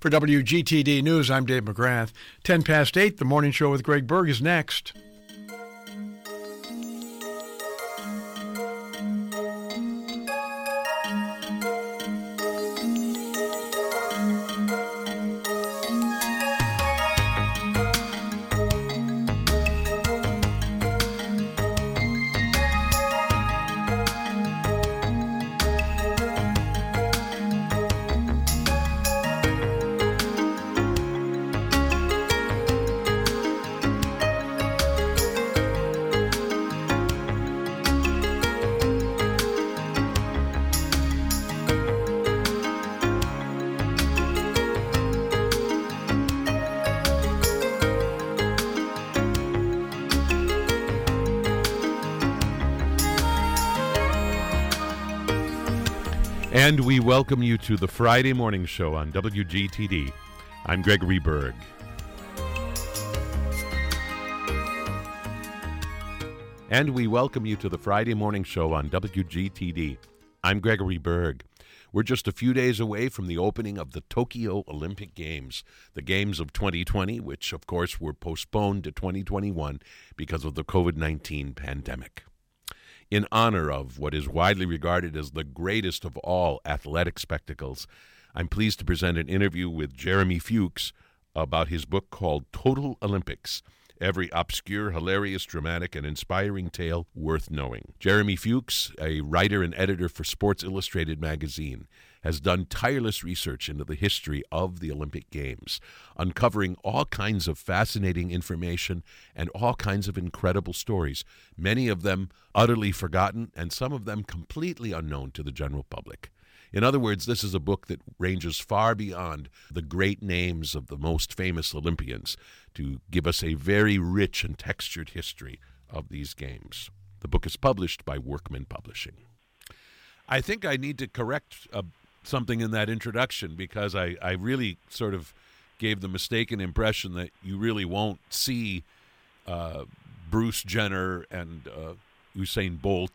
For WGTD News, I'm Dave McGrath. 10 past 8, the morning show with Greg Berg is next. And we welcome you to the Friday morning show on WGTD. I'm Gregory Berg. And we welcome you to the Friday morning show on WGTD. I'm Gregory Berg. We're just a few days away from the opening of the Tokyo Olympic Games, the Games of 2020, which, of course, were postponed to 2021 because of the COVID-19 pandemic. In honor of what is widely regarded as the greatest of all athletic spectacles, I'm pleased to present an interview with Jeremy Fuchs about his book called Total Olympics, Every Obscure, Hilarious, Dramatic, and Inspiring Tale Worth Knowing. Jeremy Fuchs, a writer and editor for Sports Illustrated magazine, has done tireless research into the history of the Olympic Games, uncovering all kinds of fascinating information and all kinds of incredible stories, many of them utterly forgotten and some of them completely unknown to the general public. In other words, this is a book that ranges far beyond the great names of the most famous Olympians to give us a very rich and textured history of these games. The book is published by Workman Publishing. I think I need to correct something in that introduction because I really sort of gave the mistaken impression that you really won't see Bruce Jenner and Usain Bolt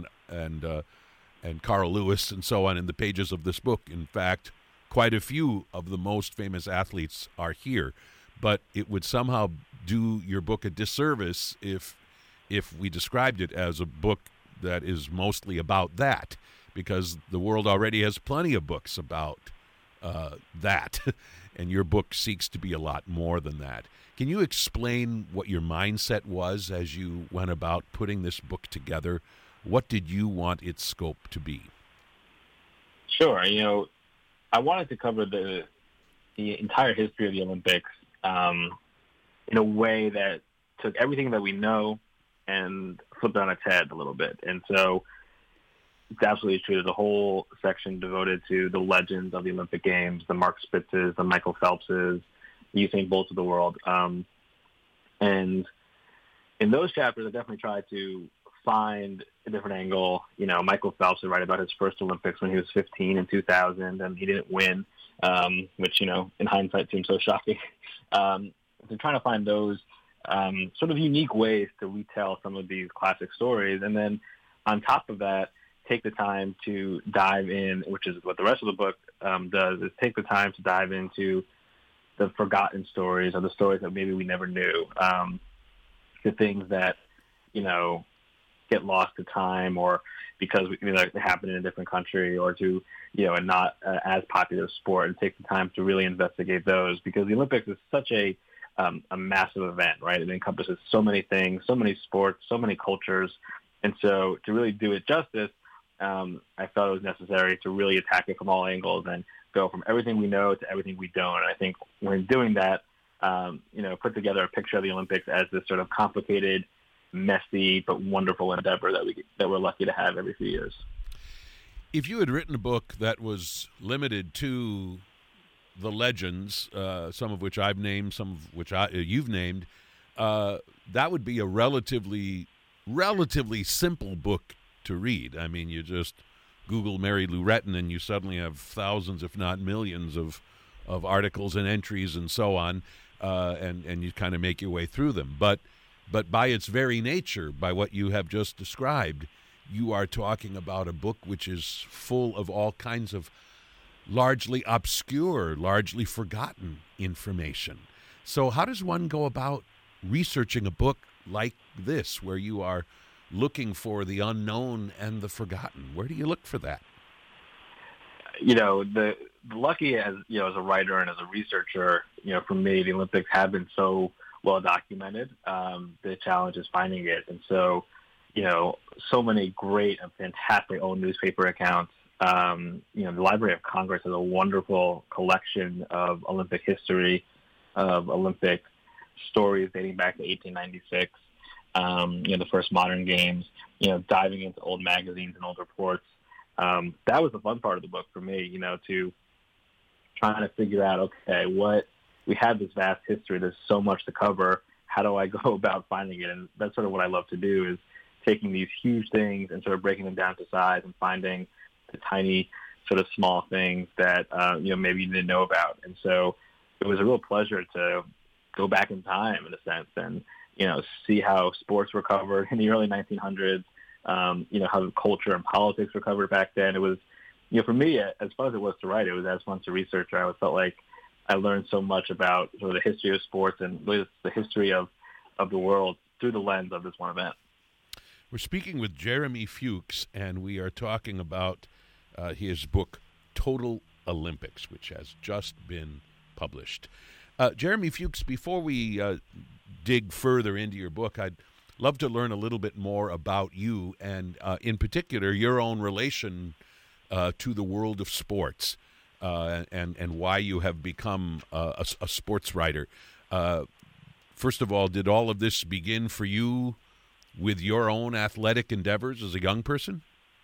and Carl Lewis and so on in the pages of this book. In fact, quite a few of the most famous athletes are here, but it would somehow do your book a disservice if we described it as a book that is mostly about that, because the world already has plenty of books about that, and your book seeks to be a lot more than that. Can you explain what your mindset was as you went about putting this book together? What did you want its scope to be? Sure. I wanted to cover the entire history of the Olympics in a way that took everything that we know and flipped it on its head a little bit. And so it's absolutely true. There's a whole section devoted to the legends of the Olympic Games, the Mark Spitzes, the Michael Phelpses, the Usain Bolts of the world. And in those chapters, I definitely tried to find a different angle. Michael Phelps would write about his first Olympics when he was 15 in 2000, and he didn't win, which, in hindsight seems so shocking. So trying to find those sort of unique ways to retell some of these classic stories. And then on top of that, take the time to dive in, which is what the rest of the book does, is take the time to dive into the forgotten stories or the stories that maybe we never knew, the things that, get lost to time or because they happen in a different country or to, a not as popular sport, and take the time to really investigate those, because the Olympics is such a massive event, right? It encompasses so many things, so many sports, so many cultures. And so to really do it justice, I felt it was necessary to really attack it from all angles and go from everything we know to everything we don't. And I think when doing that, put together a picture of the Olympics as this sort of complicated, messy, but wonderful endeavor that we're lucky to have every few years. If you had written a book that was limited to the legends, some of which I've named, some of which you've named, that would be a relatively simple book to read. I mean, you just Google Mary Lou Retton and you suddenly have thousands, if not millions, of articles and entries and so on, and you kind of make your way through them. But by its very nature, by what you have just described, you are talking about a book which is full of all kinds of largely obscure, largely forgotten information. So how does one go about researching a book like this, where you are looking for the unknown and the forgotten? Where do you look for that? The lucky as a writer and as a researcher, for me, the Olympics have been so well documented. The challenge is finding it. And so, so many great and fantastic old newspaper accounts. The Library of Congress has a wonderful collection of Olympic history, of Olympic stories dating back to 1896. The first modern games, diving into old magazines and old reports. That was the fun part of the book for me, to trying to figure out, okay, we have this vast history. There's so much to cover. How do I go about finding it? And that's sort of what I love to do, is taking these huge things and sort of breaking them down to size and finding the tiny sort of small things that, maybe you didn't know about. And so it was a real pleasure to go back in time, in a sense, and, see how sports were covered in the early 1900s, how the culture and politics were covered back then. It was, for me, as fun as it was to write, it was as fun to research. I always felt like I learned so much about sort of the history of sports and really the history of the world through the lens of this one event. We're speaking with Jeremy Fuchs, and we are talking about his book, Total Olympics, which has just been published. Jeremy Fuchs, before we dig further into your book, I'd love to learn a little bit more about you and, in particular, your own relation to the world of sports and why you have become a sports writer. First of all, did all of this begin for you with your own athletic endeavors as a young person?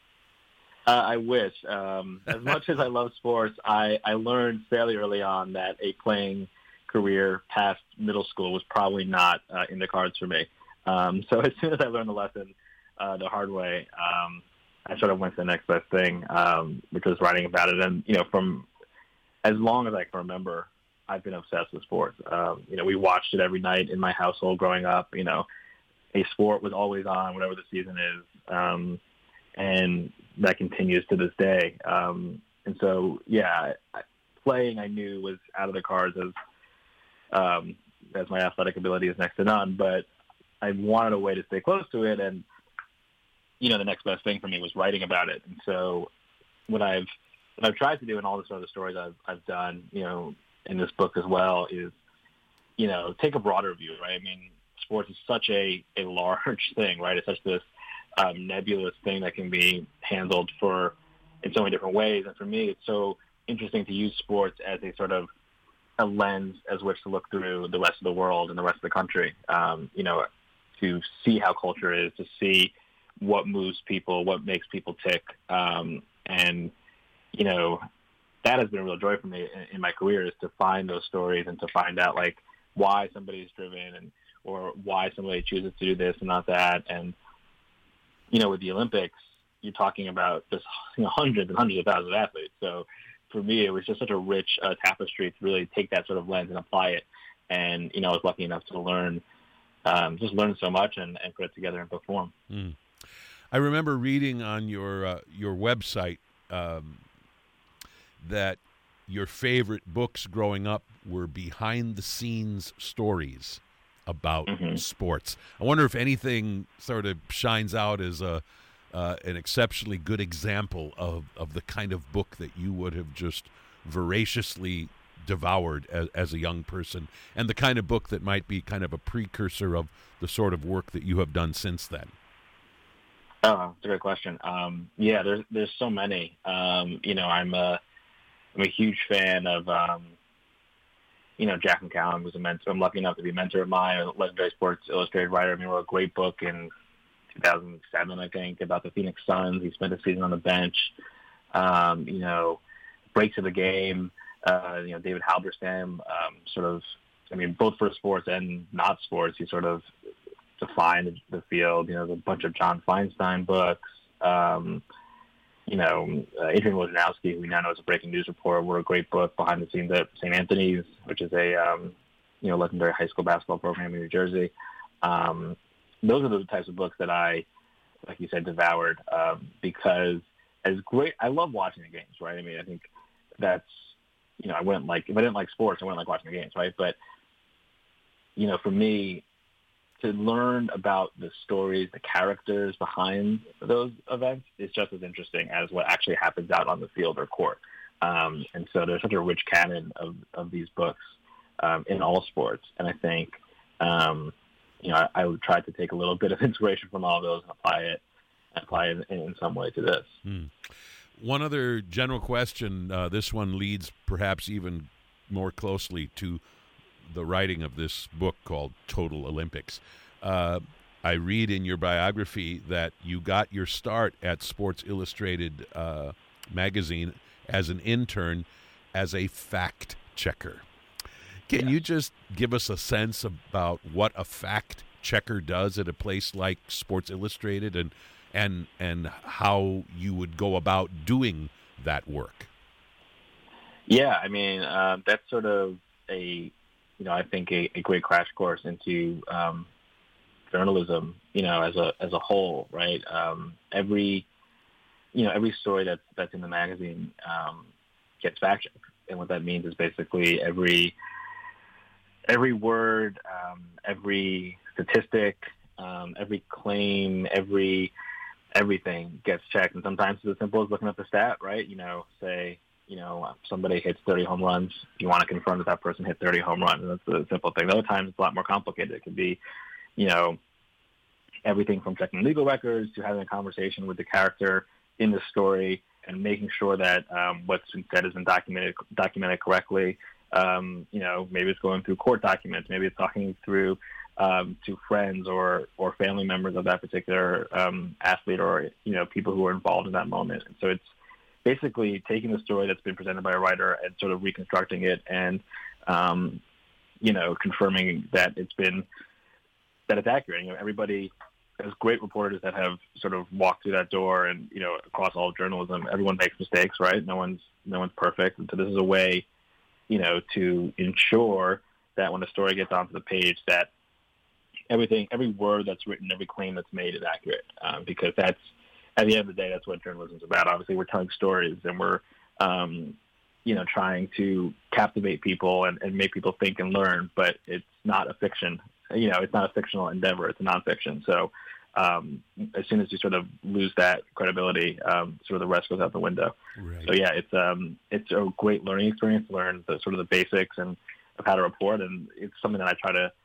I wish. As much as I love sports, I learned fairly early on that a playing career past middle school was probably not in the cards for me. So as soon as I learned the lesson the hard way, I sort of went to the next best thing, which was writing about it. And, from as long as I can remember, I've been obsessed with sports. We watched it every night in my household growing up. A sport was always on, whatever the season is. And that continues to this day. And so, playing I knew was out of the cards as my athletic ability is next to none, but I wanted a way to stay close to it. And, the next best thing for me was writing about it. And so what I've tried to do in all the sort of stories I've done, in this book as well is, take a broader view, right? I mean, sports is such a large thing, right? It's such this nebulous thing that can be handled in so many different ways. And for me, it's so interesting to use sports as a sort of a lens as which to look through the rest of the world and the rest of the country, to see how culture is, to see what moves people, what makes people tick. And, that has been a real joy for me in my career, is to find those stories and to find out like why somebody is driven or why somebody chooses to do this and not that. And, with the Olympics, you're talking about just hundreds and hundreds of thousands of athletes. So for me, it was just such a rich tapestry to really take that sort of lens and apply it. And, I was lucky enough to learn so much and put it together in book form. I remember reading on your website that your favorite books growing up were behind-the-scenes stories about sports. I wonder if anything sort of shines out as an exceptionally good example of the kind of book that you would have just voraciously devoured as a young person, and the kind of book that might be kind of a precursor of the sort of work that you have done since then. Oh, that's a great question. There's so many. I'm a huge fan of, Jack McCallum was a mentor. I'm lucky enough to be a mentor of mine, a legendary Sports Illustrated writer. I mean, he wrote a great book in 2007, I think, about the Phoenix Suns. He spent a season on the bench. Breaks of the game. David Halberstam, both for sports and not sports, he sort of defined the field. There's a bunch of John Feinstein books. Adrian Wojnarowski, who we now know is a breaking news reporter, wrote a great book, Behind the Scenes at St. Anthony's, which is a legendary high school basketball program in New Jersey. Those are the types of books that I, like you said, devoured because as great. I love watching the games, right? I mean, I think that's, I wouldn't like, if I didn't like sports, I wouldn't like watching the games, right? But, for me, to learn about the stories, the characters behind those events is just as interesting as what actually happens out on the field or court. And so there's such a rich canon of these books in all sports. And I think, I would try to take a little bit of inspiration from all of those and apply it in some way to this. One other general question, this one leads perhaps even more closely to the writing of this book called Total Olympics. I read in your biography that you got your start at Sports Illustrated magazine as an intern as a fact checker. Can you just give us a sense about what a fact checker does at a place like Sports Illustrated and how you would go about doing that work? Yeah, I mean, that's sort of I think a great crash course into journalism, as a whole, right? Every story that's in the magazine gets fact checked, and what that means is basically every word, every statistic, every claim, everything gets checked. And sometimes it's as simple as looking at the stat, right? Say, somebody hits 30 home runs. You want to confirm that person hit 30 home runs. And that's a simple thing. Other times it's a lot more complicated. It could be, everything from checking legal records to having a conversation with the character in the story and making sure that what's been said has been documented correctly. Maybe it's going through court documents. Maybe it's talking through to friends or family members of that particular athlete or, people who are involved in that moment. And so it's basically taking the story that's been presented by a writer and sort of reconstructing it and, confirming that it's accurate. Everybody, there's great reporters that have sort of walked through that door and, across all of journalism, everyone makes mistakes, right? No one's perfect. And so this is a way, to ensure that when a story gets onto the page that every word that's written, every claim that's made is accurate, because that's, at the end of the day, that's what journalism is about. Obviously, we're telling stories and we're, trying to captivate people and make people think and learn, but it's not a fiction. It's not a fictional endeavor. It's a nonfiction. So as soon as you sort of lose that credibility, sort of the rest goes out the window. Right. So yeah, it's a great learning experience. Learn the sort of the basics and of how to report, and it's something that I try to,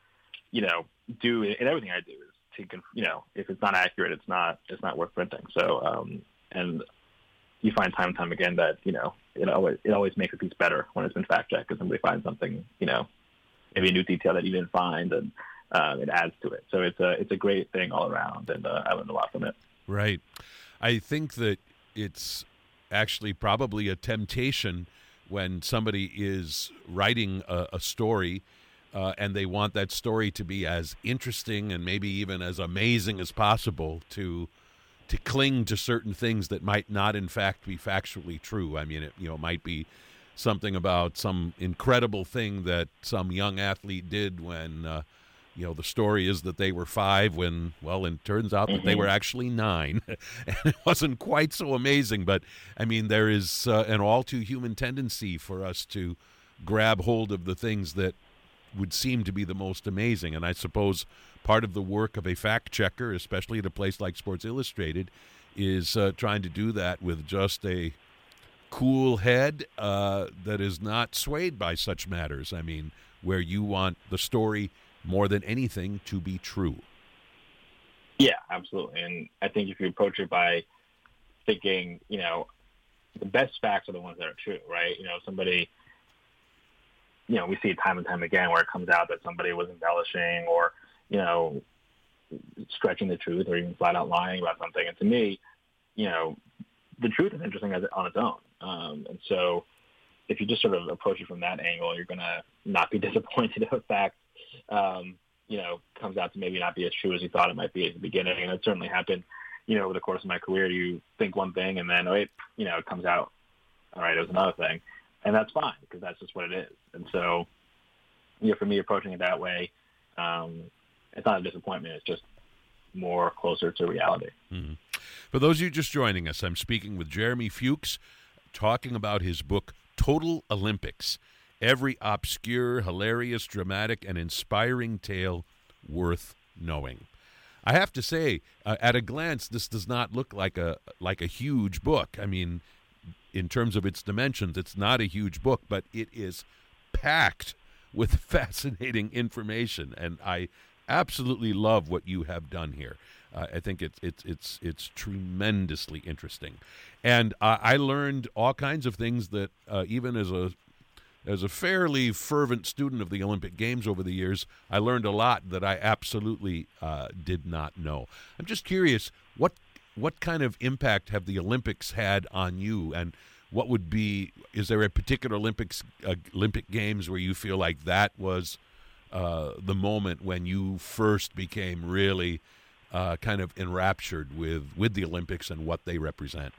do in everything I do is to, if it's not accurate, it's not worth printing. So and you find time and time again that it always makes a piece better when it's been fact checked because somebody finds something, maybe a new detail that you didn't find, and it adds to it. So it's a great thing all around, and I learned a lot from it. Right. I think that it's actually probably a temptation when somebody is writing a story and they want that story to be as interesting and maybe even as amazing as possible to cling to certain things that might not in fact be factually true. I mean, it might be something about some incredible thing that some young athlete did when, the story is that they were 5 when, well, it turns out that they were actually 9. And it wasn't quite so amazing. But, I mean, there is an all too human tendency for us to grab hold of the things that would seem to be the most amazing. And I suppose part of the work of a fact checker, especially at a place like Sports Illustrated, is trying to do that with just a cool head that is not swayed by such matters. I mean, where you want the story more than anything to be true. Yeah, absolutely. And I think if you approach it by thinking, the best facts are the ones that are true, right? Somebody, we see it time and time again where it comes out that somebody was embellishing or, stretching the truth or even flat out lying about something. And to me, the truth is interesting on its own. And so if you just sort of approach it from that angle, you're going to not be disappointed if a fact, comes out to maybe not be as true as you thought it might be at the beginning. And it certainly happened, over the course of my career. You think one thing and then, it comes out, all right, it was another thing. And that's fine because that's just what it is. And so, for me, approaching it that way, it's not a disappointment. It's just more closer to reality. Mm-hmm. For those of you just joining us, I'm speaking with Jeremy Fuchs, talking about his book, Total Olympics. Every obscure, hilarious, dramatic, and inspiring tale worth knowing. I have to say, at a glance, this does not look like a huge book. I mean, in terms of its dimensions, it's not a huge book, but it is packed with fascinating information, and I absolutely love what you have done here. I think it's tremendously interesting, and I learned all kinds of things that even as a fairly fervent student of the Olympic Games over the years, I learned a lot that I absolutely did not know. I'm just curious, what kind of impact have the Olympics had on you, and what would be? Is there a particular Olympic Games where you feel like that was the moment when you first became really kind of enraptured with the Olympics and what they represent?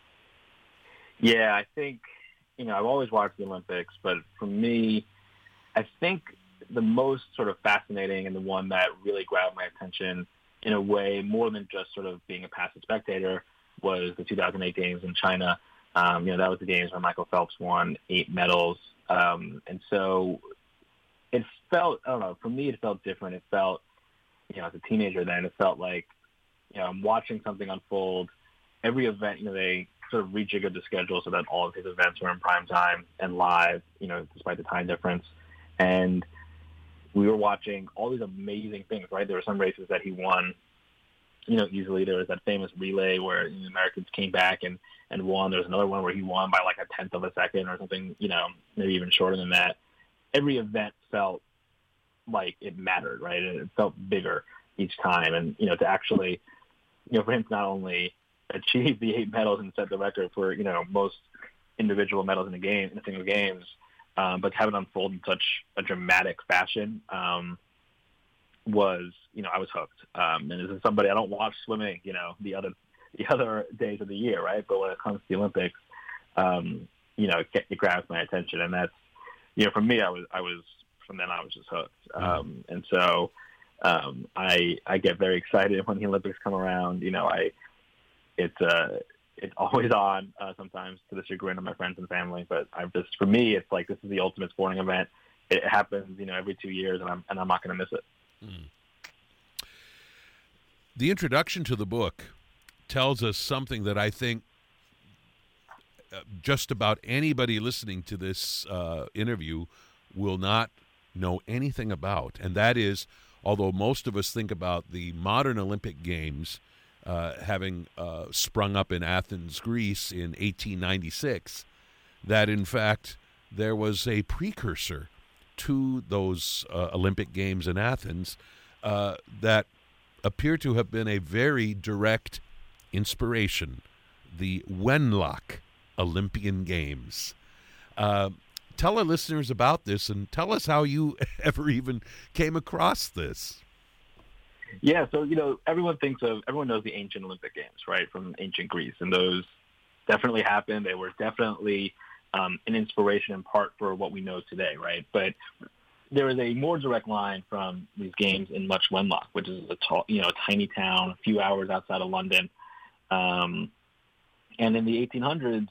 Yeah, I think, I've always watched the Olympics, but for me, I think the most sort of fascinating and the one that really grabbed my attention in a way more than just sort of being a passive spectator was the 2008 Games in China. That was the Games where Michael Phelps won 8 medals. And so it felt, I don't know, for me it felt different. It felt, as a teenager then, it felt like, I'm watching something unfold. Every event, they sort of rejiggered the schedule so that all of his events were in prime time and live, despite the time difference. And we were watching all these amazing things, right? There were some races that he won, easily. There was that famous relay where the Americans came back and won. There was another one where he won by like a tenth of a second or something, maybe even shorter than that. Every event felt like it mattered, right? And it felt bigger each time. And, to actually, for him to not only achieve the 8 medals and set the record for, most individual medals in a single games, but to have it unfold in such a dramatic fashion was, I was hooked. And as somebody, I don't watch swimming, the other days of the year, right? But when it comes to the Olympics, it grabs my attention, and that's, for me, I was from then on, I was just hooked. And so I get very excited when the Olympics come around. It's always on sometimes to the chagrin of my friends and family. But for me, it's like this is the ultimate sporting event. It happens, every 2 years, and I'm not going to miss it. Mm. The introduction to the book tells us something that I think just about anybody listening to this interview will not know anything about, and that is, although most of us think about the modern Olympic Games having sprung up in Athens, Greece in 1896, that in fact there was a precursor to those Olympic Games in Athens that appear to have been a very direct inspiration, the Wenlock Olympian Games. Tell our listeners about this, and tell us how you ever even came across this. Yeah, so, everyone knows the ancient Olympic Games, right, from ancient Greece, and those definitely happened. They were definitely an inspiration in part for what we know today, right? But there is a more direct line from these games in Much Wenlock, which is a tiny town a few hours outside of London. And in the 1800s,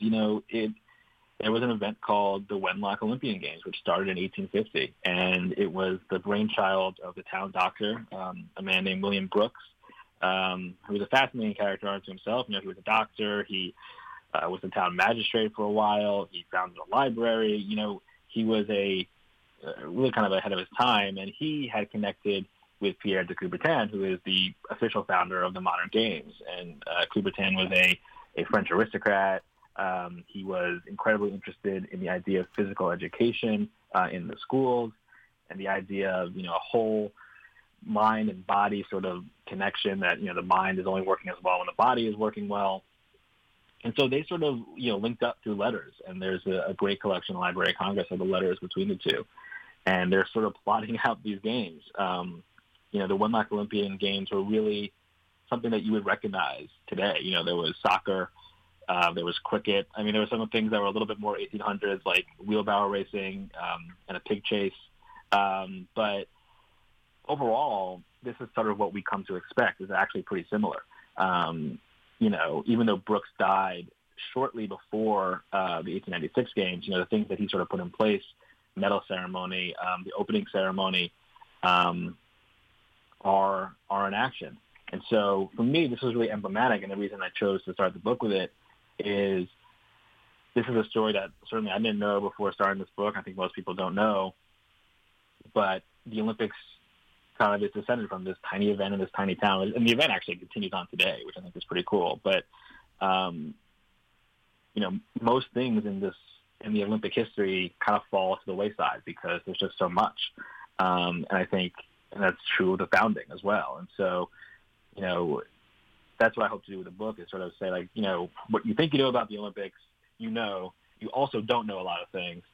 there was an event called the Wenlock Olympian Games, which started in 1850, and it was the brainchild of the town doctor, a man named William Brooks, who was a fascinating character unto himself. He was a doctor. He was the town magistrate for a while. He founded a library. He was really kind of ahead of his time, and he had connected with Pierre de Coubertin, who is the official founder of the modern games. And Coubertin was a French aristocrat. He was incredibly interested in the idea of physical education in the schools, and the idea of a whole mind and body sort of connection, that the mind is only working as well when the body is working well. And so they sort of linked up through letters, and there's a great collection in the Library of Congress of the letters between the two, and they're sort of plotting out these games. The Wenlock Olympian Games were really something that you would recognize today. There was soccer. There was cricket. I mean, there were some things that were a little bit more 1800s, like wheelbarrow racing and a pig chase. But overall, this is sort of what we come to expect. Is actually pretty similar. Even though Brooks died shortly before the 1896 games, the things that he sort of put in place, medal ceremony, the opening ceremony, are in action. And so for me, this was really emblematic, and the reason I chose to start the book with it is this is a story that certainly I didn't know before starting this book. I think most people don't know, but the Olympics kind of is descended from this tiny event in this tiny town, and the event actually continues on today, which I think is pretty cool. But most things in the Olympic history kind of fall to the wayside because there's just so much, and I think that's true of the founding as well. And so, that's what I hope to do with the book is sort of say, like, what you think you know about the Olympics, you also don't know a lot of things,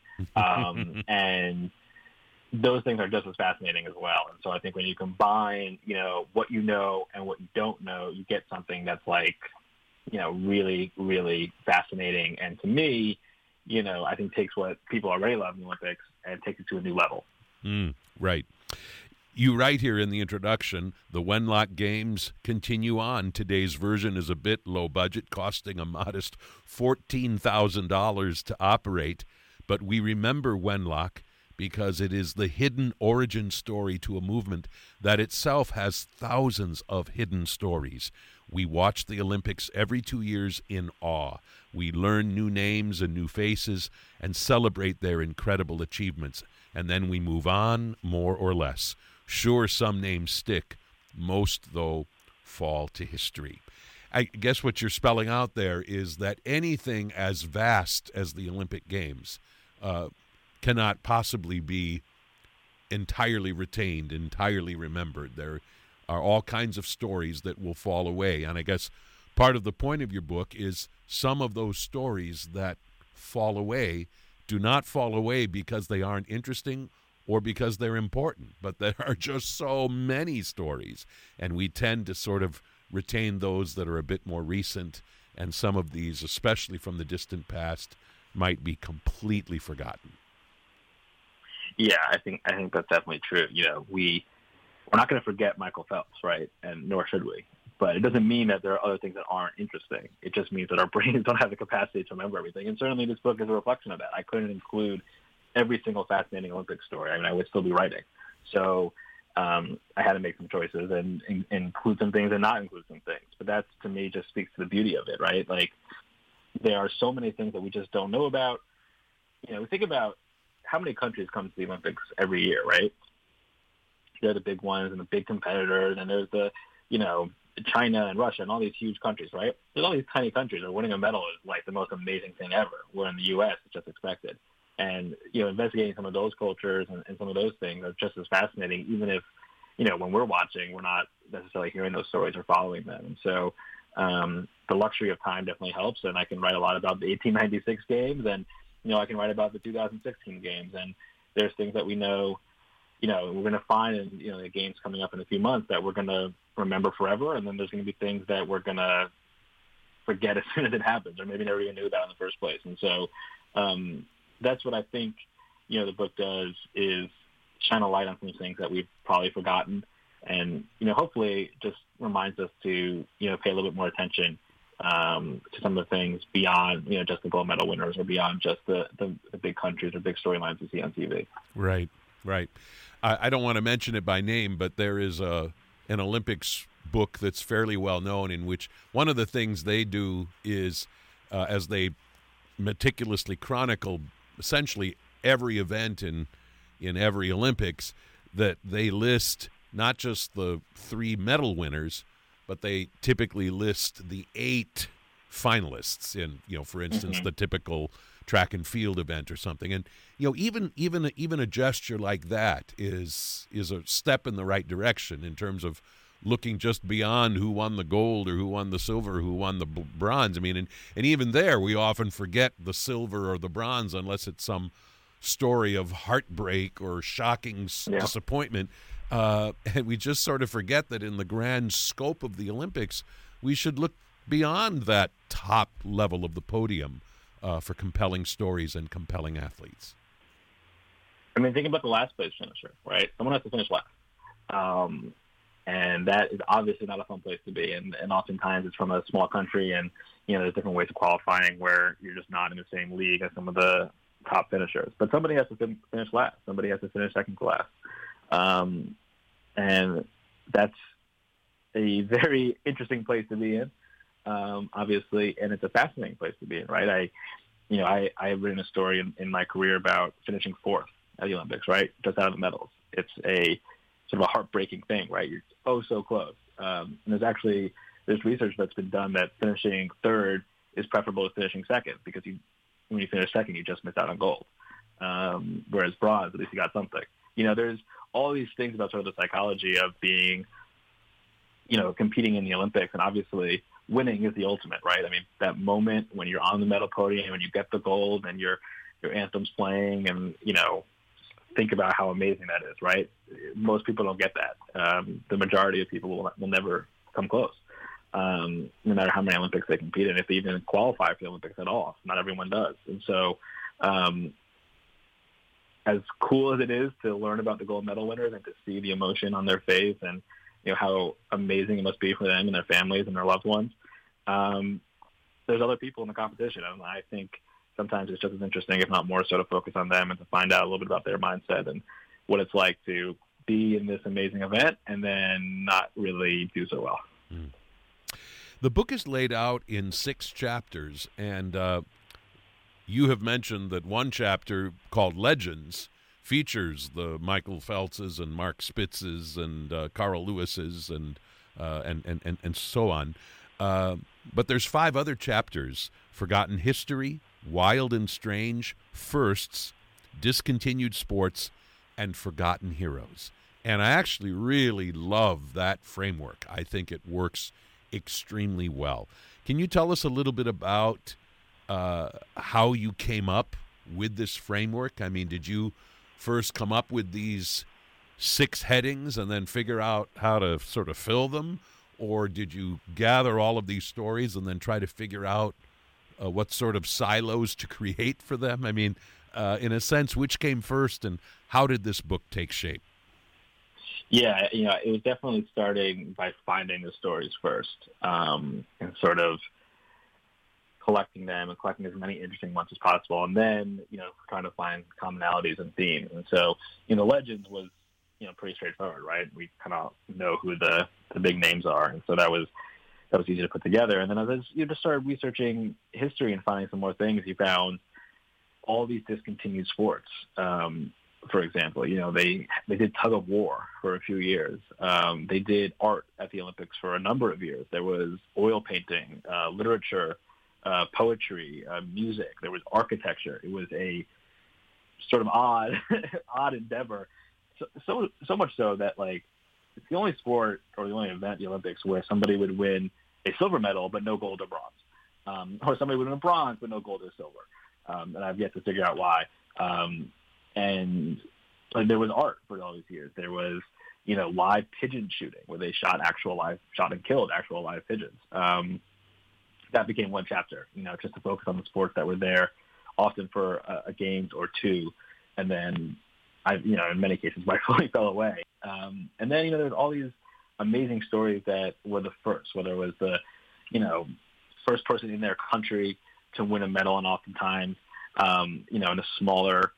and those things are just as fascinating as well. And so I think when you combine, what you know and what you don't know, you get something that's like, really, really fascinating. And to me, I think takes what people already love in the Olympics and takes it to a new level. Right. You write here in the introduction, the Wenlock Games continue on. Today's version is a bit low budget, costing a modest $14,000 to operate. But we remember Wenlock because it is the hidden origin story to a movement that itself has thousands of hidden stories. We watch the Olympics every 2 years in awe. We learn new names and new faces and celebrate their incredible achievements. And then we move on, more or less. Sure, some names stick. Most, though, fall to history. I guess what you're spelling out there is that anything as vast as the Olympic Games cannot possibly be entirely retained, entirely remembered. There are all kinds of stories that will fall away. And I guess part of the point of your book is some of those stories that fall away do not fall away because they aren't interesting or because they're important, but there are just so many stories, and we tend to sort of retain those that are a bit more recent, and some of these, especially from the distant past, might be completely forgotten. Yeah, I think that's definitely true. We're not going to forget Michael Phelps, right? And nor should we. But it doesn't mean that there are other things that aren't interesting. It just means that our brains don't have the capacity to remember everything. And certainly this book is a reflection of that. I couldn't include every single fascinating Olympic story. I mean, I would still be writing. So I had to make some choices and include some things and not include some things. But that, to me, just speaks to the beauty of it, right? Like, there are so many things that we just don't know about. We think about how many countries come to the Olympics every year, right? They're the big ones and the big competitors, and there's the, China and Russia and all these huge countries, right? There's all these tiny countries, and winning a medal is like the most amazing thing ever. Where in the U.S., it's just expected. And, investigating some of those cultures and some of those things are just as fascinating, even if, when we're watching, we're not necessarily hearing those stories or following them. And so the luxury of time definitely helps, and I can write a lot about the 1896 games, and, I can write about the 2016 games, and there's things that we know, we're going to find in, the games coming up in a few months that we're going to remember forever, and then there's going to be things that we're going to forget as soon as it happens, or maybe never even knew about in the first place. And so that's what I think, the book does, is shine a light on some things that we've probably forgotten, and, hopefully just reminds us to, pay a little bit more attention to some of the things beyond, just the gold medal winners or beyond just the big countries or big storylines we see on TV. Right. I don't want to mention it by name, but there is an Olympics book that's fairly well known, in which one of the things they do is, as they meticulously chronicle essentially every event in every Olympics, that they list not just the 3 medal winners, but they typically list the 8 finalists in, for instance, the typical track and field event or something. And, even a gesture like that is a step in the right direction in terms of looking just beyond who won the gold or who won the silver, who won the bronze. I mean, and even there, we often forget the silver or the bronze unless it's some story of heartbreak or shocking disappointment. And we just sort of forget that in the grand scope of the Olympics, we should look beyond that top level of the podium for compelling stories and compelling athletes. I mean, think about the last place finisher, right? Someone has to finish last. And that is obviously not a fun place to be. And oftentimes it's from a small country, and, there's different ways of qualifying where you're just not in the same league as some of the top finishers. But somebody has to finish last. Somebody has to finish second to last. And that's a very interesting place to be in, obviously, and it's a fascinating place to be in, right? I have written a story in my career about finishing fourth at the Olympics, right? Just out of the medals. It's a sort of a heartbreaking thing, right? You're so close. And there's research that's been done that finishing third is preferable to finishing second, because when you finish second, you just miss out on gold. Whereas bronze, at least you got something. There's all these things about sort of the psychology of being, competing in the Olympics, and obviously winning is the ultimate, right? I mean, that moment when you're on the medal podium and you get the gold and your anthem's playing, and, think about how amazing that is, right? Most people don't get that. The majority of people will never come close, no matter how many Olympics they compete in, if they even qualify for the Olympics at all. Not everyone does. And so as cool as it is to learn about the gold medal winners and to see the emotion on their face, and how amazing it must be for them and their families and their loved ones, there's other people in the competition. And I think sometimes it's just as interesting, if not more so, to focus on them and to find out a little bit about their mindset and what it's like to be in this amazing event and then not really do so well. The book is laid out in 6 chapters, and you have mentioned that one chapter called Legends features the Michael Phelpses and Mark Spitzes and Carl Lewises and so on. But there's 5 other chapters: Forgotten History, Wild and Strange, Firsts, Discontinued Sports, and Forgotten Heroes. And I actually really love that framework. I think it works extremely well. Can you tell us a little bit about how you came up with this framework? I mean, did you first come up with these 6 headings and then figure out how to sort of fill them? Or did you gather all of these stories and then try to figure out what sort of silos to create for them? I mean, in a sense, which came first, and how did this book take shape? Yeah, it was definitely starting by finding the stories first, and sort of collecting them and collecting as many interesting ones as possible, and then, trying to find commonalities and themes. And so, Legends was, pretty straightforward, right? We kind of know who the big names are, and so that was easy to put together. And then as you just started researching history and finding some more things, you found all these discontinued sports. For example, they did tug of war for a few years. They did art at the Olympics for a number of years. There was oil painting, literature, poetry, music. There was architecture. It was a sort of odd endeavor. So much so that, like, it's the only sport or the only event, the Olympics, where somebody would win a silver medal but no gold or bronze, or somebody would win a bronze but no gold or silver. And I've yet to figure out why. And there was art for all these years. There was, live pigeon shooting, where they shot and killed actual live pigeons. That became one chapter, just to focus on the sports that were there, often for a games or two, and then in many cases, rightfully fell away. And then, there's all these amazing stories that were the first, whether it was the, first person in their country to win a medal, and oftentimes, in a smaller,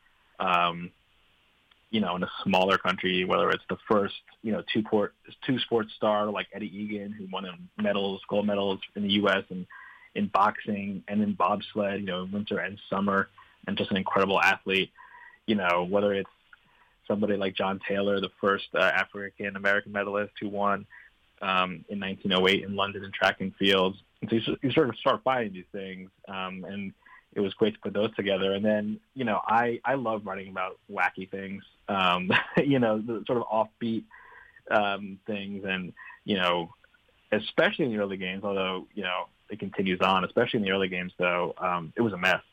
in a smaller country, whether it's the first, two sports star like Eddie Egan, who won gold medals in the U.S. and in boxing and in bobsled, winter and summer, and just an incredible athlete. Whether it's somebody like John Taylor, the first African-American medalist who won in 1908 in London in track and field. And so you sort of start finding these things, and it was great to put those together. And then, I love writing about wacky things, the sort of offbeat things. And, especially in the early games, although, it continues on, especially in the early games, though, it was a mess.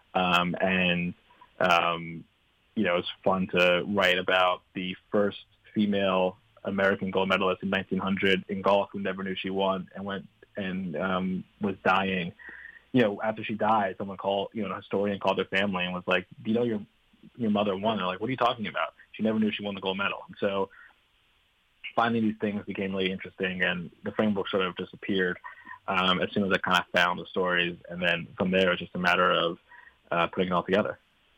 It was fun to write about the first female American gold medalist in 1900 in golf, who never knew she won and went and was dying. After she died, someone called, a historian called their family and was like, your mother won? They're like, what are you talking about? She never knew she won the gold medal. And so finally these things became really interesting, and the framework sort of disappeared as soon as I kind of found the stories, and then from there it's just a matter of putting it all together.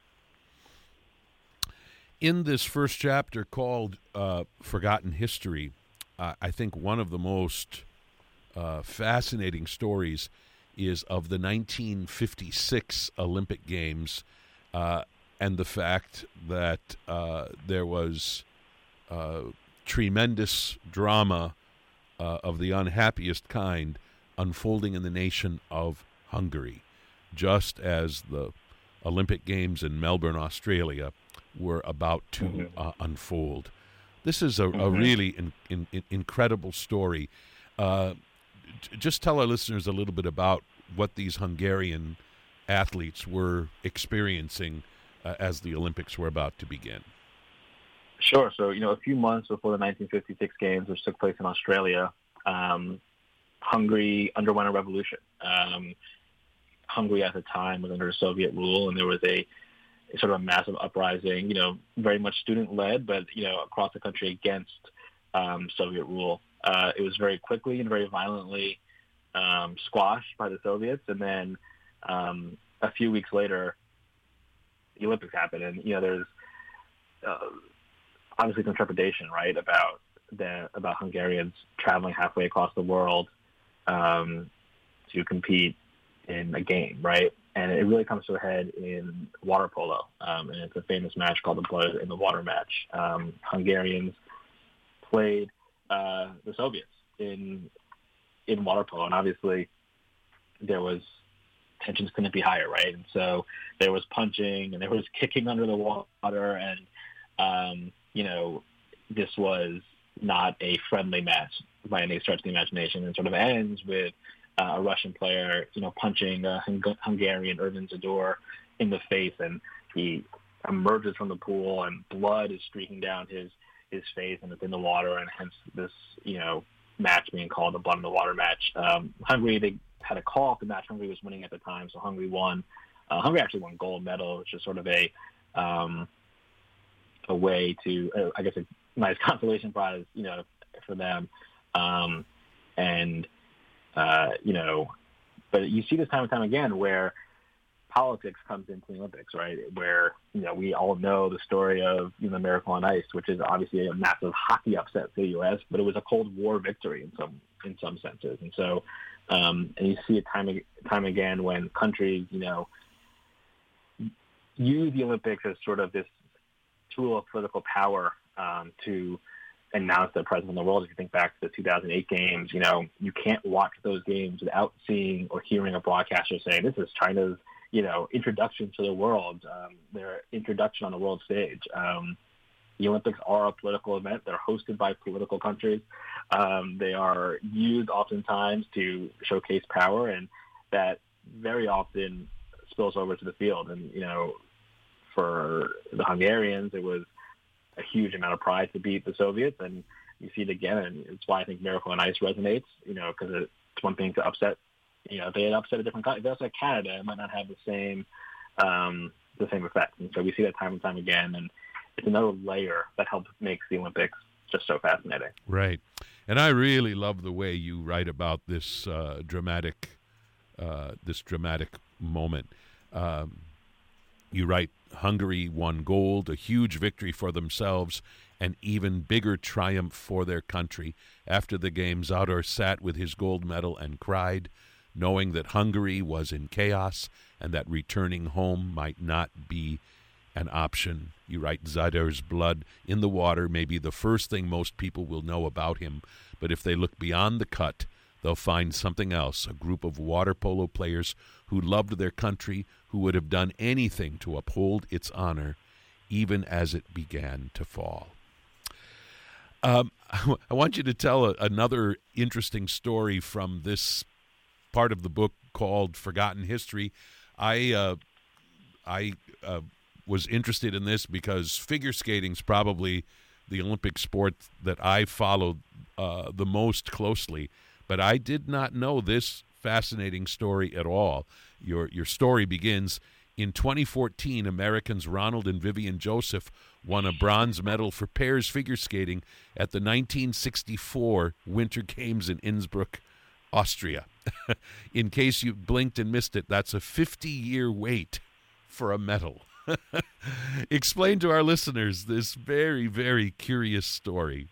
In this first chapter called Forgotten History, I think one of the most fascinating stories is of the 1956 Olympic Games and the fact that there was tremendous drama of the unhappiest kind unfolding in the nation of Hungary, just as the Olympic Games in Melbourne, Australia, were about to unfold. This is a really incredible story. Just tell our listeners a little bit about what these Hungarian athletes were experiencing as the Olympics were about to begin. Sure. So, a few months before the 1956 Games, which took place in Australia, Hungary underwent a revolution. Hungary at the time was under Soviet rule, and there was a sort of a massive uprising, very much student-led, but, across the country against Soviet rule. It was very quickly and very violently squashed by the Soviets, and then a few weeks later, the Olympics happened, and, there's obviously some trepidation, right, about Hungarians traveling halfway across the world to compete in a game, right? And it really comes to a head in water polo, and it's a famous match called the Blood in the Water match. Hungarians played the Soviets in water polo, and obviously there was tensions couldn't be higher, right? And so there was punching and there was kicking under the water, and this was not a friendly match by any stretch of the imagination, and sort of ends with a Russian player, punching a Hungarian Ervin Zador in the face, and he emerges from the pool, and blood is streaking down his face, and it's in the water, and hence this, match being called the Blood in the Water match. Hungary, they had a call off the match. Hungary was winning at the time, so Hungary won. Hungary actually won gold medal, which is sort of a way to, I guess, a nice consolation prize, for them. But you see this time and time again where politics comes into the Olympics, right? Where, we all know the story of, the Miracle on Ice, which is obviously a massive hockey upset for the U.S., but it was a Cold War victory in some senses. And so, and you see it time again when countries, use the Olympics as sort of this tool of political power to announce their presence in the world. If you think back to the 2008 games, you can't watch those games without seeing or hearing a broadcaster say, this is China's, introduction to the world, their introduction on the world stage. The Olympics are a political event. They're hosted by political countries. They are used oftentimes to showcase power, and that very often spills over to the field. And, for the Hungarians, it was a huge amount of pride to beat the Soviets, and you see it again, and it's why I think Miracle on Ice resonates, because it's one thing to upset, if they had upset a different country, if they upset Canada, it might not have the same effect. And so we see that time and time again, and it's another layer that helps make the Olympics just so fascinating. Right. And I really love the way you write about this dramatic moment. You write, Hungary won gold, a huge victory for themselves, an even bigger triumph for their country. After the games, Zador sat with his gold medal and cried, knowing that Hungary was in chaos and that returning home might not be an option. You write, Zador's blood in the water may be the first thing most people will know about him, but if they look beyond the cut, they'll find something else, a group of water polo players who loved their country, who would have done anything to uphold its honor, even as it began to fall. I want you to tell another interesting story from this part of the book called Forgotten History. I was interested in this because figure skating's probably the Olympic sport that I followed the most closely, but I did not know this fascinating story at all. Your story begins In 2014, Americans Ronald and Vivian Joseph won a bronze medal for pairs figure skating at the 1964 Winter Games in Innsbruck, Austria. In case you blinked and missed it, that's a 50-year wait for a medal. Explain to our listeners this very, very curious story.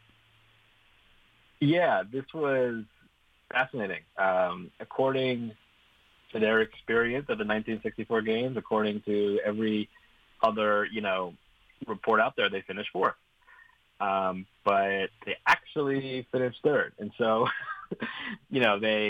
Yeah, this was fascinating. According to their experience of the 1964 games, according to every other, report out there, they finished fourth. But they actually finished third. And so, the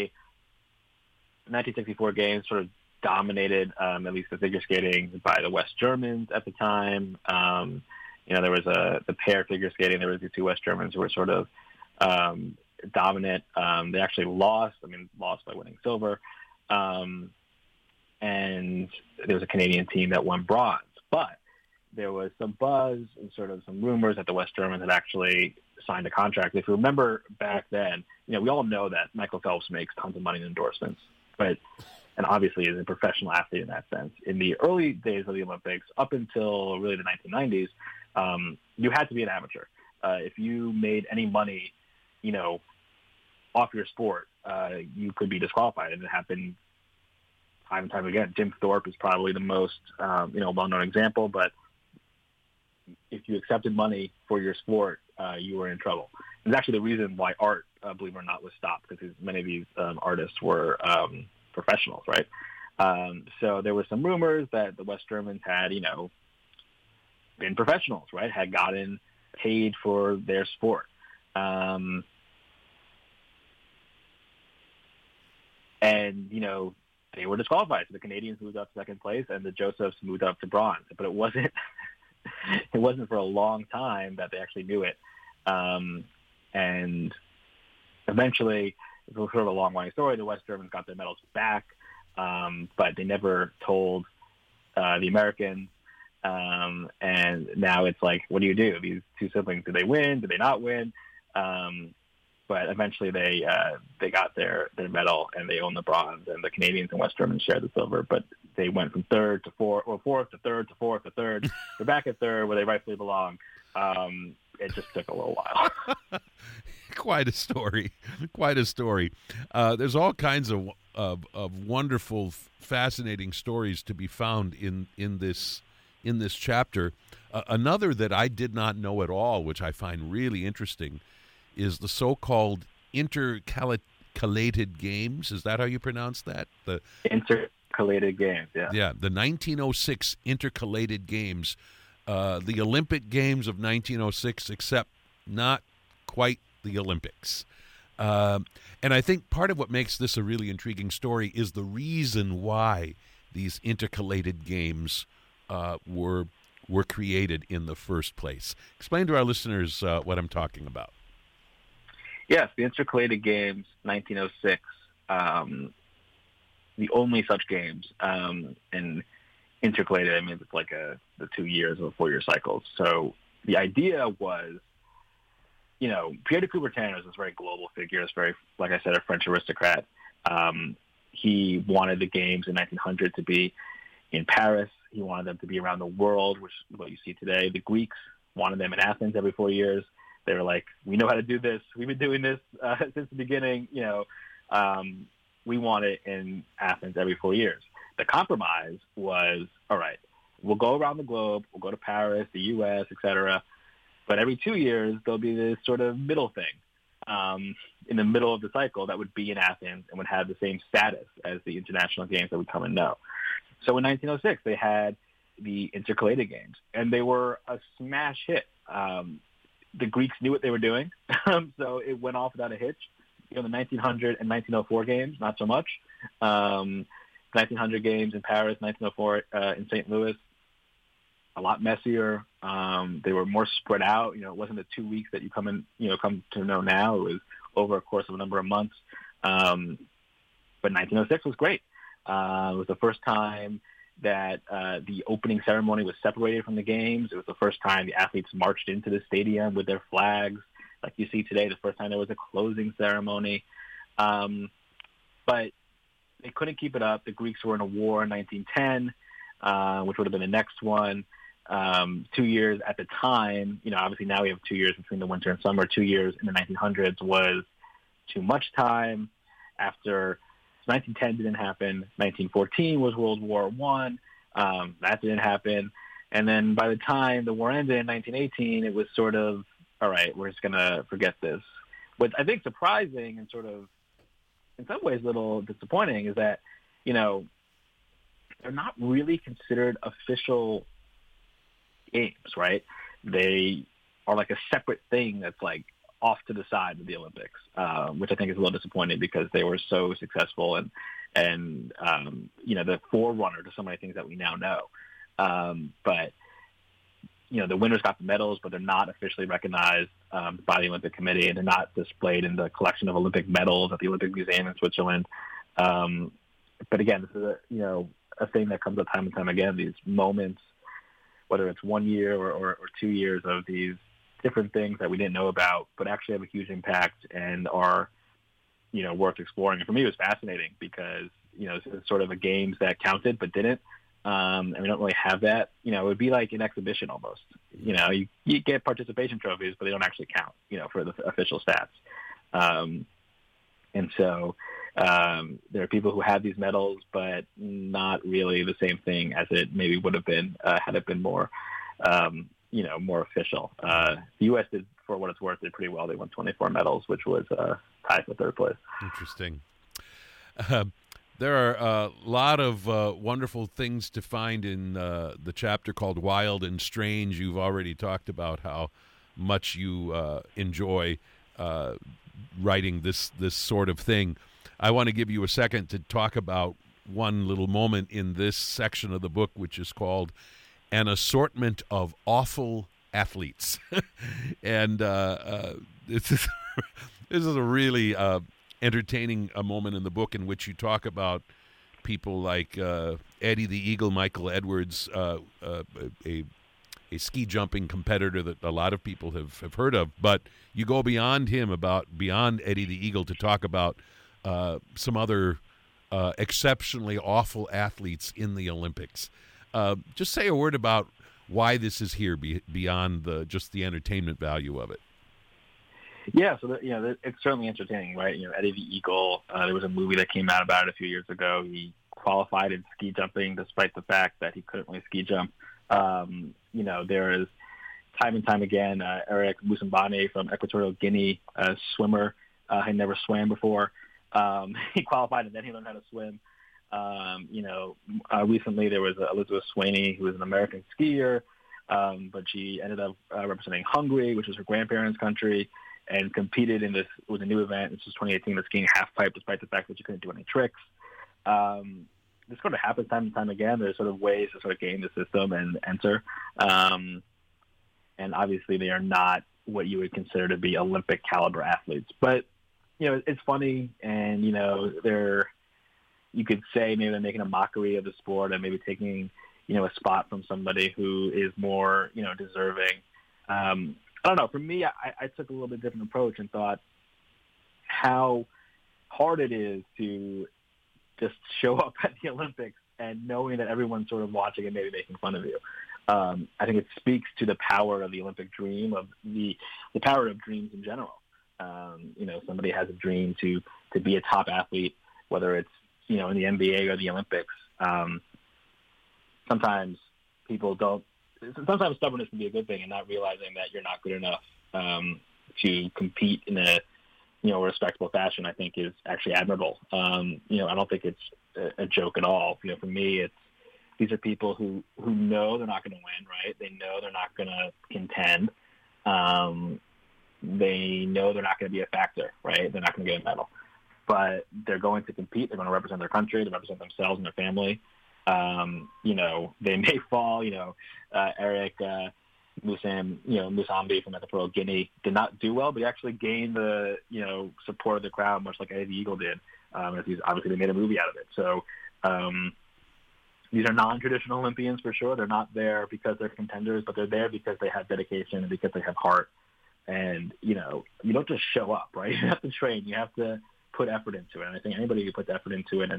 1964 games sort of dominated, at least the figure skating, by the West Germans at the time. There was the pair figure skating. There was the two West Germans who were sort of dominant. They actually lost by winning silver. And there was a Canadian team that won bronze. But there was some buzz and sort of some rumors that the West Germans had actually signed a contract. If you remember back then, we all know that Michael Phelps makes tons of money in endorsements, and obviously is a professional athlete in that sense. In the early days of the Olympics, up until really the 1990s, you had to be an amateur. If you made any money, off your sport, you could be disqualified, and it happened time and time again. Jim Thorpe is probably the most, well-known example, but if you accepted money for your sport, you were in trouble. It's actually the reason why art, believe it or not, was stopped, because many of these artists were professionals, right? So there were some rumors that the West Germans had, been professionals, right? Had gotten paid for their sport. And, they were disqualified. So the Canadians moved up to second place and the Josephs moved up to bronze. But it wasn't for a long time that they actually knew it. And eventually, it was sort of a long, winding story. The West Germans got their medals back, but they never told the Americans. And now it's like, what do you do? These two siblings, do they win? Do they not win? But eventually they got their medal and they own the bronze, and the Canadians and West Germans shared the silver. But they went from third to fourth, or fourth to third to fourth to third. They're back at third where they rightfully belong. It just took a little while. Quite a story. There's all kinds of wonderful, fascinating stories to be found in this chapter. Another that I did not know at all, which I find really interesting, is the so-called intercalated games. Is that how you pronounce that? The intercalated games, yeah. Yeah, the 1906 intercalated games. The Olympic Games of 1906, except not quite the Olympics. And I think part of what makes this a really intriguing story is the reason why these intercalated games were created in the first place. Explain to our listeners what I'm talking about. Yes, the Intercalated Games, 1906, the only such games, and intercalated, it's like the 2 years of a 4-year cycle. So the idea was, Pierre de Coubertin is this very global figure. It's very, like I said, a French aristocrat. He wanted the games in 1900 to be in Paris. He wanted them to be around the world, which is what you see today. The Greeks wanted them in Athens every 4 years. They were like, we know how to do this. We've been doing this since the beginning. We want it in Athens every 4 years. The compromise was, all right, we'll go around the globe. We'll go to Paris, the U.S., et cetera. But every 2 years, there'll be this sort of middle thing in the middle of the cycle that would be in Athens and would have the same status as the international games that we come and know. So in 1906, they had the Intercalated Games, and they were a smash hit. The Greeks knew what they were doing, so it went off without a hitch. The 1900 and 1904 games, not so much. 1900 games in Paris, 1904 in St. Louis, a lot messier. They were more spread out. It wasn't the 2 weeks that you come to know now. It was over a course of a number of months. But 1906 was great. It was the first time that the opening ceremony was separated from the games. It was the first time the athletes marched into the stadium with their flags, like you see today, the first time there was a closing ceremony. But they couldn't keep it up. The Greeks were in a war in 1910. which would have been the next one. 2 years at the time, obviously now we have 2 years between the winter and summer. 2 years in the 1900s was too much time. After 1910 didn't happen. 1914 was World War I. That didn't happen. And then by the time the war ended in 1918, it was sort of, all right, we're just going to forget this. What's I think surprising and sort of in some ways a little disappointing is that, they're not really considered official games, right? They are like a separate thing that's like off to the side of the Olympics, which I think is a little disappointing because they were so successful and the forerunner to so many things that we now know. But the winners got the medals, but they're not officially recognized by the Olympic Committee, and they're not displayed in the collection of Olympic medals at the Olympic Museum in Switzerland. But again, this is a thing that comes up time and time again, these moments, whether it's 1 year or 2 years of these different things that we didn't know about, but actually have a huge impact and are, worth exploring. And for me, it was fascinating because, it's sort of a games that counted but didn't. And we don't really have that. It would be like an exhibition almost. You get participation trophies, but they don't actually count, for the official stats. And so there are people who have these medals, but not really the same thing as it maybe would have been had it been more, more official. The U.S. did, for what it's worth, did pretty well. They won 24 medals, which was tied for third place. Interesting. There are a lot of wonderful things to find in the chapter called Wild and Strange. You've already talked about how much you enjoy writing this sort of thing. I want to give you a second to talk about one little moment in this section of the book, which is called An Assortment of Awful Athletes. And this is a really entertaining moment in the book in which you talk about people like Eddie the Eagle, Michael Edwards, a ski jumping competitor that a lot of people have heard of, but you go beyond him, beyond Eddie the Eagle, to talk about some other exceptionally awful athletes in the Olympics. Just say a word about why this is here beyond just the entertainment value of it. Yeah, so it's certainly entertaining, right? Eddie the Eagle, there was a movie that came out about it a few years ago. He qualified in ski jumping despite the fact that he couldn't really ski jump. There is time and time again, Eric Moussambani from Equatorial Guinea, a swimmer, had never swam before. He qualified and then he learned how to swim. Recently there was Elizabeth Swaney, who was an American skier, but she ended up representing Hungary, which was her grandparents' country, and competed in this with a new event. This was 2018, the skiing half pipe, despite the fact that she couldn't do any tricks. This sort of happens time and time again. There's sort of ways to sort of game the system and enter. And obviously they are not what you would consider to be Olympic caliber athletes. But, it's funny, and, you could say maybe they're making a mockery of the sport and maybe taking, a spot from somebody who is more, deserving. I don't know. For me, I took a little bit different approach and thought how hard it is to just show up at the Olympics and knowing that everyone's sort of watching and maybe making fun of you. I think it speaks to the power of the Olympic dream, of the power of dreams in general. Somebody has a dream to be a top athlete, whether it's, in the NBA or the Olympics. Sometimes stubbornness can be a good thing, and not realizing that you're not good enough to compete in a, respectable fashion, I think is actually admirable. I don't think it's a joke at all. For me, these are people who know they're not going to win, right? They know they're not going to contend. They know they're not going to be a factor, right? They're not going to get a medal. But they're going to compete. They're going to represent their country. They represent themselves and their family. They may fall. Eric Moussambani from Equatorial Guinea did not do well, but he actually gained the support of the crowd, much like Eddie the Eagle did. Obviously, they made a movie out of it. So these are non-traditional Olympians for sure. They're not there because they're contenders, but they're there because they have dedication and because they have heart. And you don't just show up, right? You have to train. You have to put effort into it. And I think anybody who puts effort into it and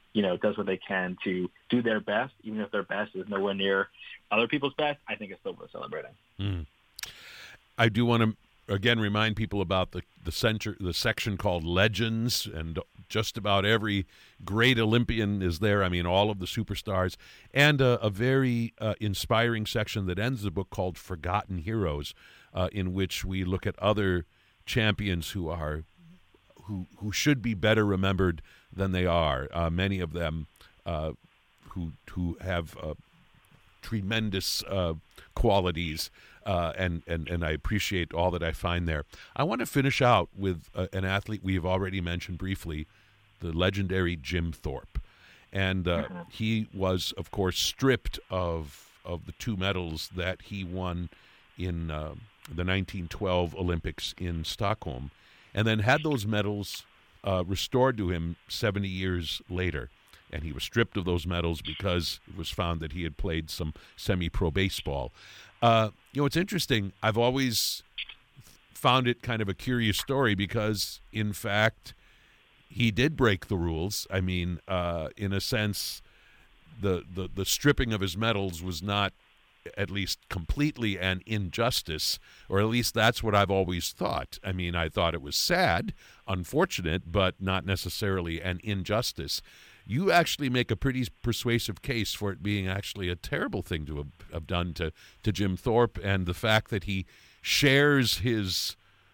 does what they can to do their best, even if their best is nowhere near other people's best, I think it's still worth celebrating. I do want to again remind people about the section called Legends, and just about every great Olympian is there. I mean, all of the superstars, and a very inspiring section that ends the book called Forgotten Heroes, in which we look at other champions who should be better remembered than they are. Many of them who have tremendous qualities, and I appreciate all that I find there. I want to finish out with an athlete we have already mentioned briefly, the legendary Jim Thorpe. And he was, of course, stripped of the 2 medals that he won in the 1912 Olympics in Stockholm, and then had those medals restored to him 70 years later. And he was stripped of those medals because it was found that he had played some semi-pro baseball. It's interesting. I've always found it kind of a curious story because, in fact, he did break the rules. I mean, in a sense, the stripping of his medals was not, at least completely, an injustice, or at least that's what I've always thought. I mean, I thought it was sad, unfortunate, but not necessarily an injustice. You actually make a pretty persuasive case for it being actually a terrible thing to have done to Jim Thorpe, and the fact that he shares his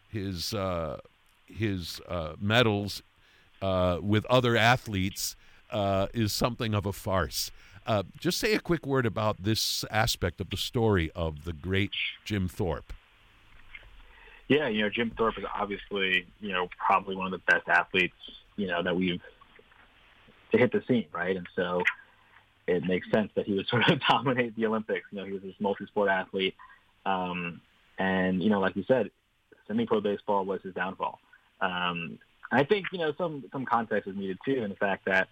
medals with other athletes is something of a farce. Just say a quick word about this aspect of the story of the great Jim Thorpe. Yeah, Jim Thorpe is obviously, probably one of the best athletes, that we've to hit the scene, right? And so it makes sense that he would sort of dominate the Olympics. He was this multi-sport athlete. And, like you said, semi-pro baseball was his downfall. I think, some context is needed, too, in the fact that,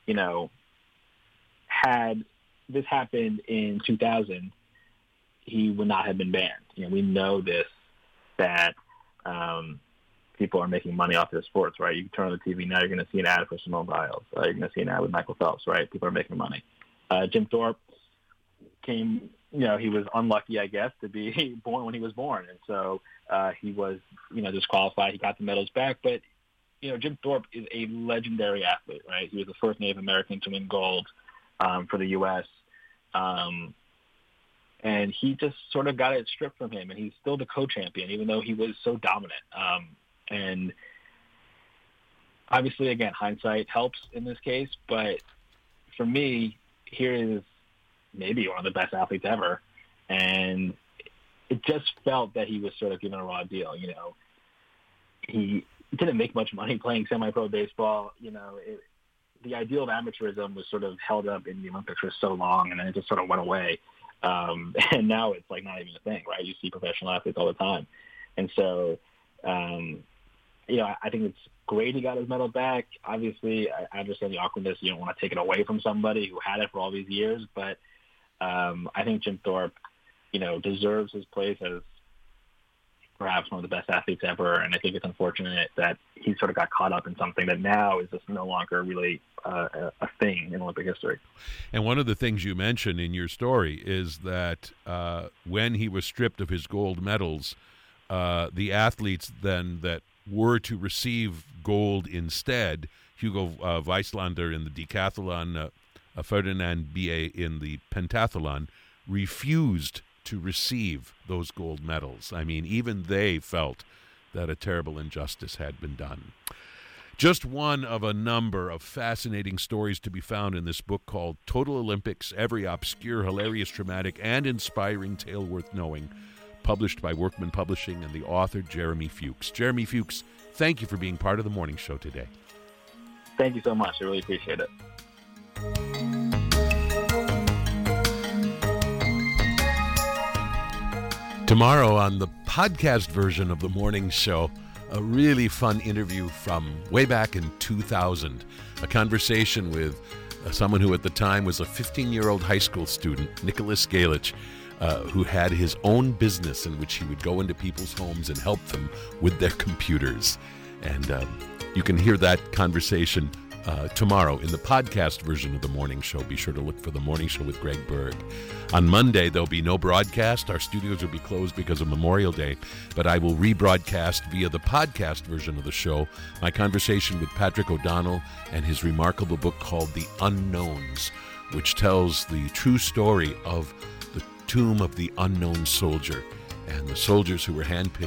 had this happened in 2000, he would not have been banned. We know this, that people are making money off their sports, right? You can turn on the TV now, you're going to see an ad for Simone Biles. You're going to see an ad with Michael Phelps, right? People are making money. Jim Thorpe came, he was unlucky, I guess, to be born when he was born. And so he was, disqualified. He got the medals back. But, Jim Thorpe is a legendary athlete, right? He was the first Native American to win gold for the U.S. And he just sort of got it stripped from him. And he's still the co-champion, even though he was so dominant. And obviously, again, hindsight helps in this case. But for me, here is maybe one of the best athletes ever. And it just felt that he was sort of given a raw deal. He didn't make much money playing semi-pro baseball. The ideal of amateurism was sort of held up in the Olympics for so long, and then it just sort of went away. And now it's like not even a thing, right? You see professional athletes all the time. And so, I think it's great he got his medal back. Obviously, I understand the awkwardness. You don't want to take it away from somebody who had it for all these years. But I think Jim Thorpe, deserves his place as perhaps one of the best athletes ever. And I think it's unfortunate that he sort of got caught up in something that now is just no longer really a thing in Olympic history. And one of the things you mentioned in your story is that when he was stripped of his gold medals, the athletes then that were to receive gold instead, Hugo Weislander in the decathlon, Ferdinand Biet in the pentathlon, refused to receive those gold medals. I mean, even they felt that a terrible injustice had been done. Just one of a number of fascinating stories to be found in this book called Total Olympics, Every Obscure, Hilarious, Traumatic, and Inspiring Tale Worth Knowing, published by Workman Publishing and the author Jeremy Fuchs. Jeremy Fuchs, thank you for being part of the morning show today. Thank you so much. I really appreciate it. Tomorrow on the podcast version of the morning show, a really fun interview from way back in 2000, a conversation with someone who at the time was a 15-year-old high school student, Nicholas Galich, who had his own business in which he would go into people's homes and help them with their computers. And you can hear that conversation tomorrow in the podcast version of the morning show. Be sure to look for the morning show with Greg Berg. On Monday, there'll be no broadcast. Our studios will be closed because of Memorial Day, but I will rebroadcast via the podcast version of the show my conversation with Patrick O'Donnell and his remarkable book called The Unknowns, which tells the true story of the tomb of the unknown soldier and the soldiers who were handpicked